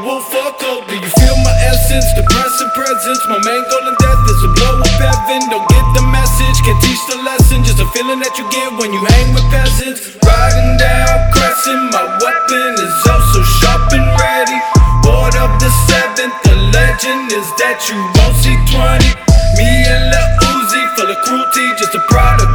wolf or cold. Do you feel my essence? Depressing presence. My main goal in death is to blow up heaven. Don't get the message, can't teach the lesson. Just a feeling that you get when you hang with peasants. Riding down Crescent, my weapon is up so sharp and ready. Ward of the 7th, the legend is that you won't see 20. Me and Lil Uzi, full of cruelty, just a product